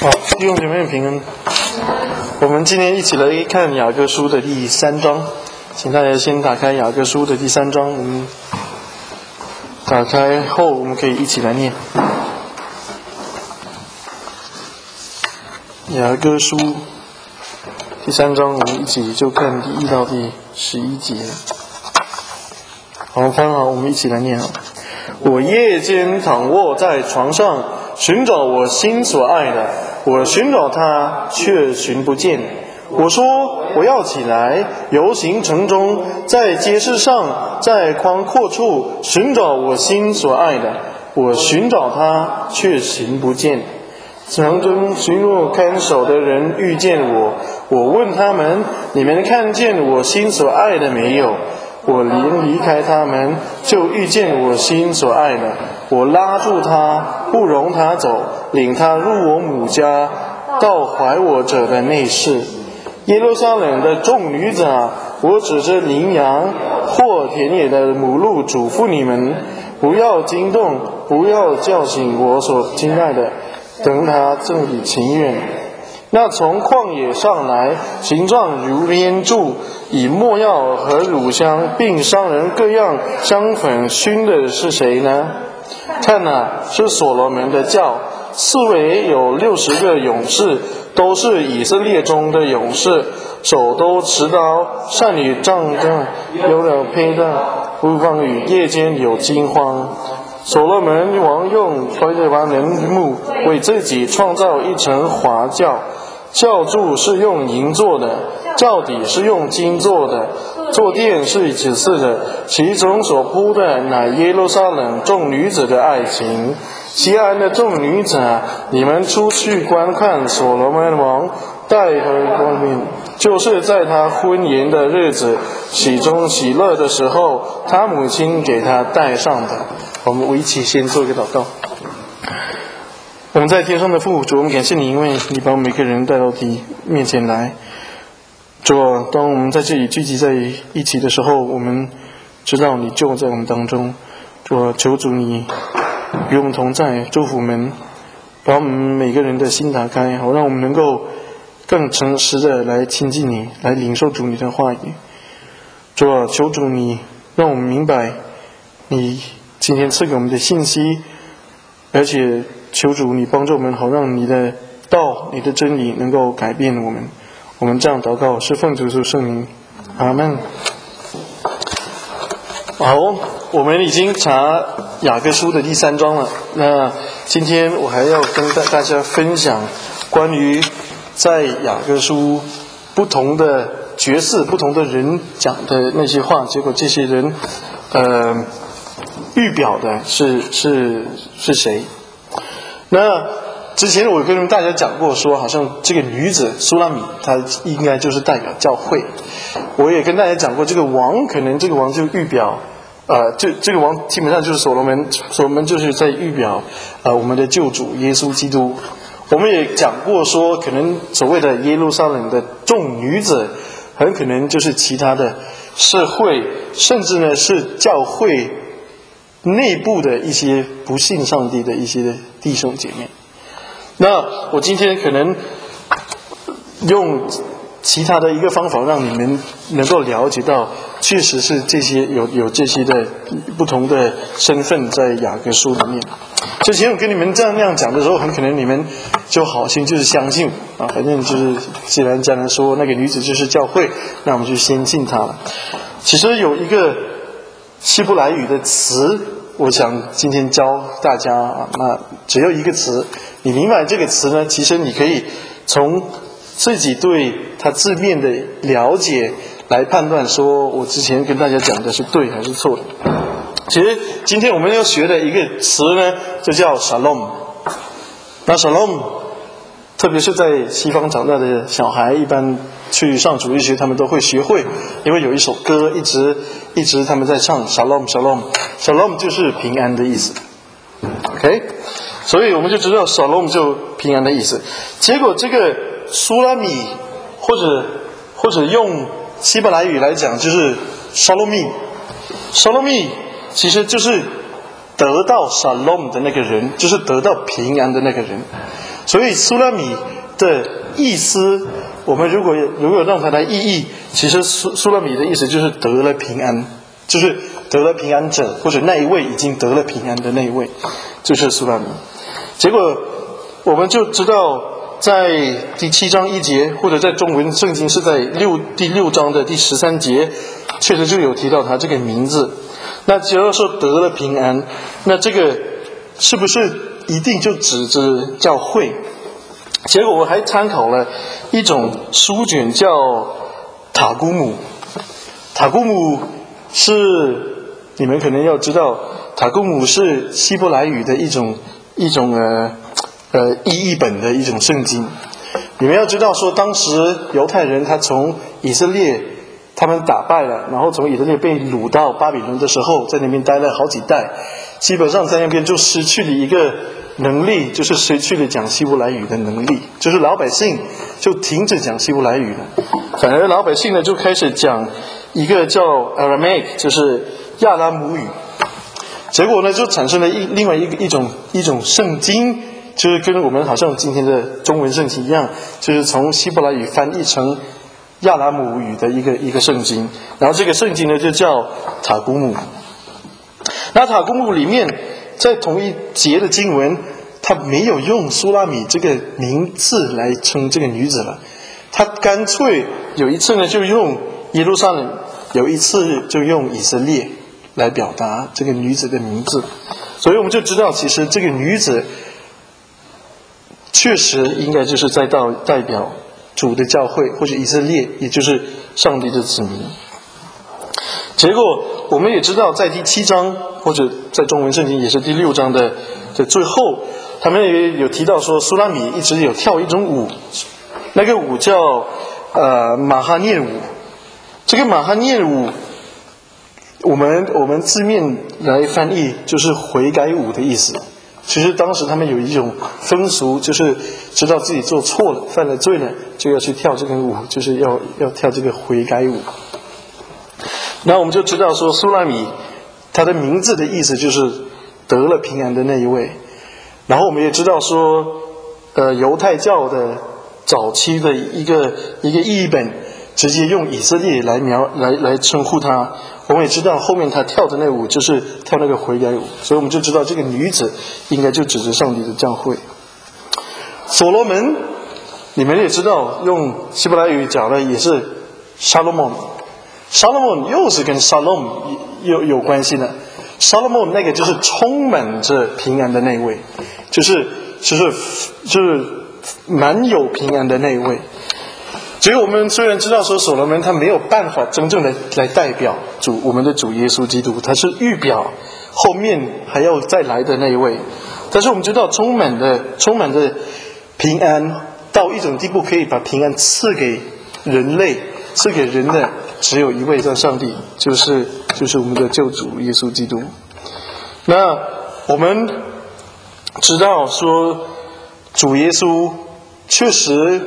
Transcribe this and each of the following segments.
好，弟兄姐妹平安。我们今天一起来看雅各书的第3章，请大家先打开雅各书的第3章。我们打开后，我们可以一起来念雅各书第3章。我们一起就看第1到第11节。好，翻好，我们一起来念啊。我夜间躺卧在床上，寻找我心所爱的，我寻找他，却寻不见。我说，我要起来，游行城中，在街市上，在宽阔处寻找我心所爱的，我寻找他，却寻不见。城中巡逻看守的人遇见我，我问他们：你们看见我心所爱的没有？我临离开他们，就遇见我心所爱的。我拉住他，不容他走，领他入我母家，到怀我者的内室。耶路撒冷的众女子啊，我指着羚羊或田野的母鹿嘱咐你们：不要惊动，不要叫醒我所亲爱的，等他正以情愿。那从旷野上来，形状如烟柱，以没药和乳香并商人各样香粉熏的是谁呢？看啊，是所罗门的教，四围有60个勇士，都是以色列中的勇士，手都持刀，善于仗仗，有了佩弹，不放雨，夜间有惊慌。所罗门王用怀特巴人木为自己创造一层华轿，轿柱是用银做的，轿底是用金做的，坐垫是紫色的，其中所铺的乃耶路撒冷众女子的爱情。西安的众女子啊，你们出去观看所罗门王带回光明，就是在他婚宴的日子，喜中喜乐的时候，他母亲给他带上的。我们一起先做一个祷告。我们在天上的父，主，我们感谢你，因为你把我们每个人带到你面前来。主啊，当我们在这里聚集在一起的时候，我们知道你就在我们当中。主啊，求主你与我们同在，祝福我们，把我们每个人的心打开，好让我们能够更诚实的来亲近你，来领受主你的话语。主啊，求主你让我们明白你今天赐给我们的信息，而且求主你帮助我们，好让你的道、你的真理能够改变我们。我们这样祷告，是奉主耶稣圣名，阿们。好，我们已经查雅各书的第3章了。那今天我还要跟大家分享关于在雅各书不同的角色、不同的人讲的那些话，结果这些人预表的是谁？那之前我跟大家讲过说，好像这个女子苏拉米，她应该就是代表教会。我也跟大家讲过，这个王可能这个王就预表，这个王基本上就是所罗门，所罗门就是在预表我们的救主耶稣基督。我们也讲过说，可能所谓的耶路撒冷的众女子，很可能就是其他的社会，甚至呢是教会内部的一些不信上帝的一些弟兄姐妹。那我今天可能用其他的一个方法，让你们能够了解到，确实是这些有这些的不同的身份在雅各书里面。之前我跟你们那样讲的时候，很可能你们就好心就是相信啊，反正就是既然家人说那个女子就是教会，那我们就先信她了。其实有一个希伯来语的词，我想今天教大家啊，那只有一个词，你明白这个词呢，其实你可以从自己对它字面的了解来判断，说我之前跟大家讲的是对还是错的。其实今天我们要学的一个词呢，就叫 shalom。那 shalom， 特别是在西方长大的小孩，一般去上主日学，他们都会学会，因为有一首歌一直他们在唱 shalom shalom， 就是平安的意思。OK， 所以我们就知道 shalom 就平安的意思。结果这个苏拉米或者用希伯来语来讲，就是 shalom 其实就是得到 shalom 的那个人，就是得到平安的那个人。 所以苏拉米的意思，我们如果让它来意义，其实苏拉米的意思就是得了平安，就是得了平安者，或者那一位已经得了平安的那一位，就是苏拉米。结果我们就知道，在第7章1节，或者在中文圣经是在第6章的第13节，确实就有提到他这个名字。那只要说得了平安，那这个是不是一定就指着教会？结果我还参考了一种书卷叫塔古姆。塔古姆是你们可能要知道，塔古姆是希伯来语的一种译本的一种圣经。你们要知道说，当时犹太人他从以色列他们打败了，然后从以色列被掳到巴比伦的时候，在那边待了好几代，基本上在那边就失去了一个能力，就是失去了讲希伯来语的能力，就是老百姓就停止讲希伯来语了，反而老百姓呢就开始讲一个叫 Aramaic， 就是亚拉姆语。结果呢就产生了另外一种圣经，就是跟我们好像今天的中文圣经一样，就是从希伯来语翻译成亚拉姆语的一个圣经。然后这个圣经呢就叫塔古姆。那塔古姆里面在同一节的经文，他没有用苏拉米这个名字来称这个女子了，他干脆有一次呢就用耶路撒冷，有一次就用以色列来表达这个女子的名字。所以我们就知道，其实这个女子确实应该就是代表主的教会，或者以色列，也就是上帝的子民。结果我们也知道，在第7章，或者在中文圣经也是第6章的最后，他们也有提到说，苏拉米一直有跳一种舞，那个舞叫马哈涅舞。这个马哈涅舞，我们字面来翻译就是悔改舞的意思。其实当时他们有一种风俗，就是知道自己做错了，犯了罪了，就要去跳这个舞，就是要跳这个悔改舞。那我们就知道说，苏拉米他的名字的意思就是得了平安的那一位。然后我们也知道说，犹太教的早期的一个译本，直接用以色列来称呼他。我们也知道后面他跳的那舞就是跳那个悔改舞，所以我们就知道这个女子应该就指着上帝的教会。所罗门，你们也知道用希伯来语讲的也是沙罗蒙，沙罗蒙又是跟沙龙有关系的。沙罗蒙那个就是充满着平安的那位，就是蛮有平安的那位。所以我们虽然知道说所罗门他没有办法真正的来代表我们的主耶稣基督，他是预表后面还要再来的那一位，但是我们知道充满的平安到一种地步，可以把平安赐给人类，赐给人的只有一位，叫上帝，就是我们的救主耶稣基督。那我们知道说主耶稣确实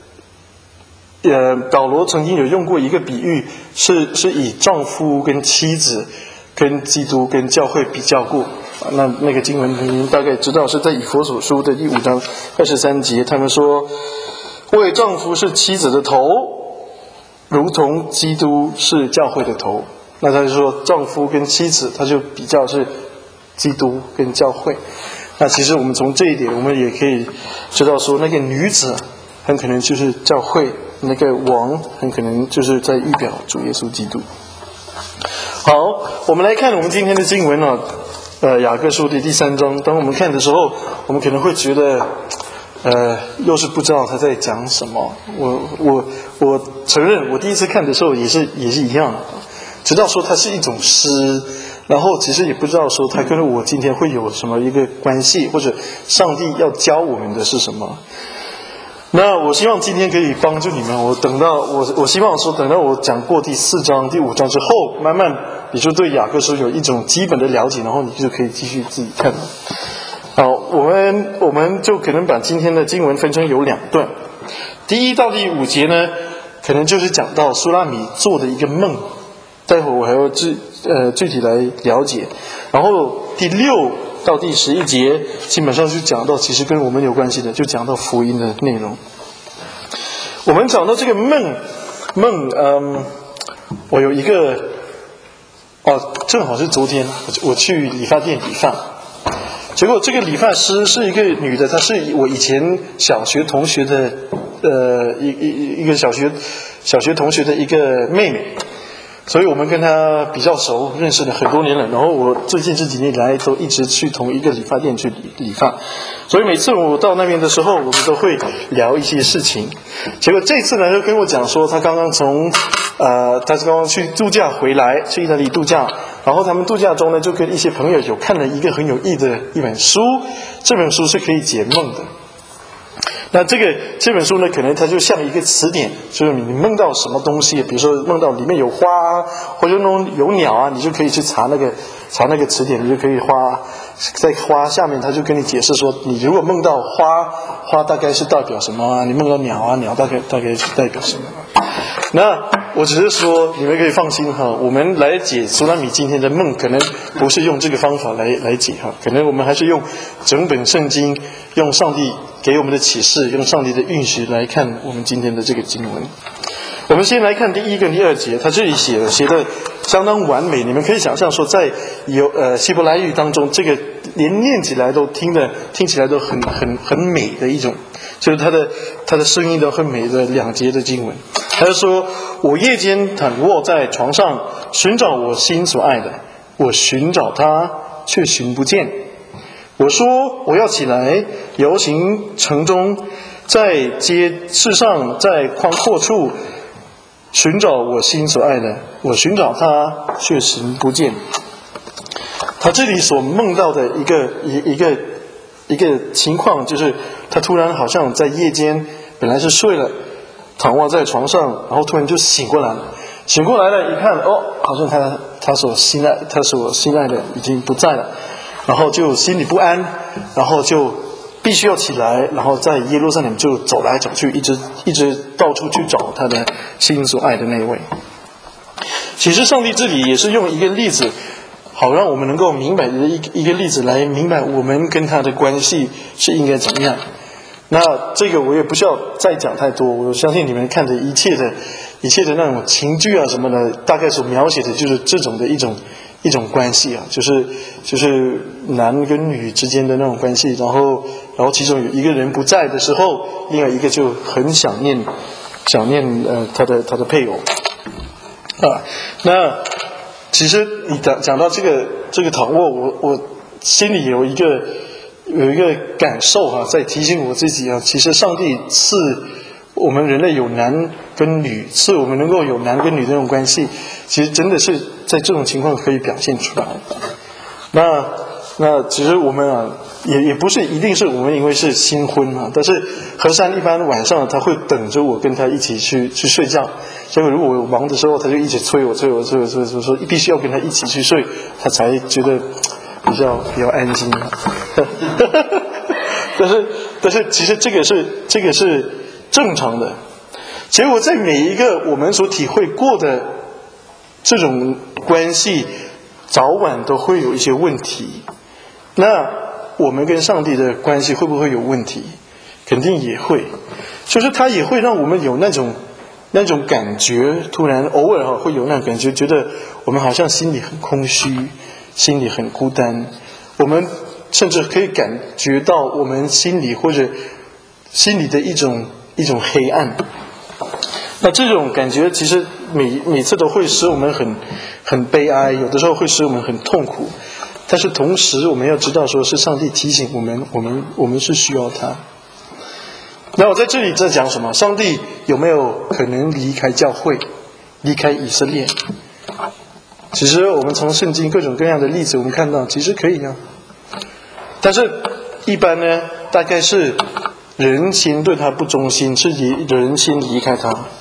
保罗曾经有用过一个比喻，是以丈夫跟妻子跟基督跟教会比较过。那个经文你们大概知道，是在以弗所书的第5章23节，他们说，为丈夫是妻子的头，如同基督是教会的头。那他就说丈夫跟妻子，他就比较是基督跟教会。那其实我们从这一点，我们也可以知道说，那个女子很可能就是教会，那个王很可能就是在预表主耶稣基督。好，我们来看我们今天的经文雅各书的第3章。当我们看的时候，我们可能会觉得又是不知道他在讲什么。我承认我第一次看的时候也是一样，知道说它是一种诗，然后其实也不知道说它跟我今天会有什么一个关系，或者上帝要教我们的是什么。那我希望今天可以帮助你们，我希望说等到我讲过第4章第5章之后，慢慢你就对雅各书有一种基本的了解，然后你就可以继续自己看了。好，我们就可能把今天的经文分成有2段。第1到第5节呢，可能就是讲到苏拉米做的一个梦，待会我还要具体来了解。然后第6 到第11节，基本上就讲到其实跟我们有关系的，就讲到福音的内容。我们讲到这个梦，我有一个正好是昨天我去理发店理发，结果这个理发师是一个女的，她是我以前小学同学的一个小学同学的一个妹妹，所以我们跟她比较熟，认识了很多年了。然后我最近这几年来都一直去同一个理发店去理发，所以每次我到那边的时候，我们都会聊一些事情。结果这次呢，就跟我讲说，他刚刚去度假回来，去意大利度假。然后他们度假中呢，就跟一些朋友有看了一个很有意义的一本书，这本书是可以解梦的。那这本书呢，可能它就像一个词典，就是你梦到什么东西，比如说梦到里面有花或者那种有鸟啊，你就可以去查那个词典，你就可以在花下面，它就跟你解释说，你如果梦到花大概是代表什么啊？你梦到鸟啊，鸟大概是代表什么？那我只是说，你们可以放心哈，我们来解苏拉米今天的梦，可能不是用这个方法来解哈，可能我们还是用整本圣经，用上帝给我们的启示，用上帝的应许来看我们今天的这个经文。我们先来看第1跟第2节，他这里写的相当完美，你们可以想象说，在希伯来语当中，这个连念起来都听起来都很美的一种，就是他的声音都很美的2节的经文。他就说，我夜间躺卧在床上，寻找我心所爱的，我寻找他，却寻不见。我说，我要起来游行城中，在街市上，在宽阔处寻找我心所爱的，我寻找他，却寻不见。他这里所梦到的一个情况，就是他突然好像在夜间本来是睡了，躺卧在床上，然后突然就醒过来了，一看，好像他所心爱的已经不在了，然后就心里不安，然后就必须要起来，然后在耶路撒冷就走来走去，一直到处去找他的心所爱的那位。其实上帝这里也是用一个例子，好让我们能够明白的一个例子来明白我们跟他的关系是应该怎么样。那这个我也不需要再讲太多，我相信你们看的一切的那种情绪啊什么的，大概所描写的就是这种的一种关系啊，就是男跟女之间的那种关系，然后其中有一个人不在的时候，另外一个就很想念他的配偶啊。那其实你讲到这个躺卧，我心里有一个感受哈，在提醒我自己啊，其实上帝赐我们人类有男跟女，赐我们能够有男跟女的那种关系，其实真的是在这种情况可以表现出来。那其实我们啊，也不是一定是我们因为是新婚啊，但是何山一般晚上他会等着我跟他一起去睡觉，结果如果我忙的时候，他就一直催我，说必须要跟他一起去睡，他才觉得比较安心。但是其实这个是正常的。结果在每一个我们所体会过的这种关系，早晚都会有一些问题。那我们跟上帝的关系会不会有问题？肯定也会，就是它也会让我们有那种感觉，突然偶尔会有那种感觉，觉得我们好像心里很空虚，心里很孤单，我们甚至可以感觉到我们心里的一种黑暗。那这种感觉其实每次都会使我们很悲哀，有的时候会使我们很痛苦。但是同时我们要知道，说是上帝提醒我们是需要他。那我在这里在讲什么？上帝有没有可能离开教会，离开以色列？其实我们从圣经各种各样的例子，我们看到其实可以啊。但是一般呢，大概是人先对他不忠心，是人先离开他。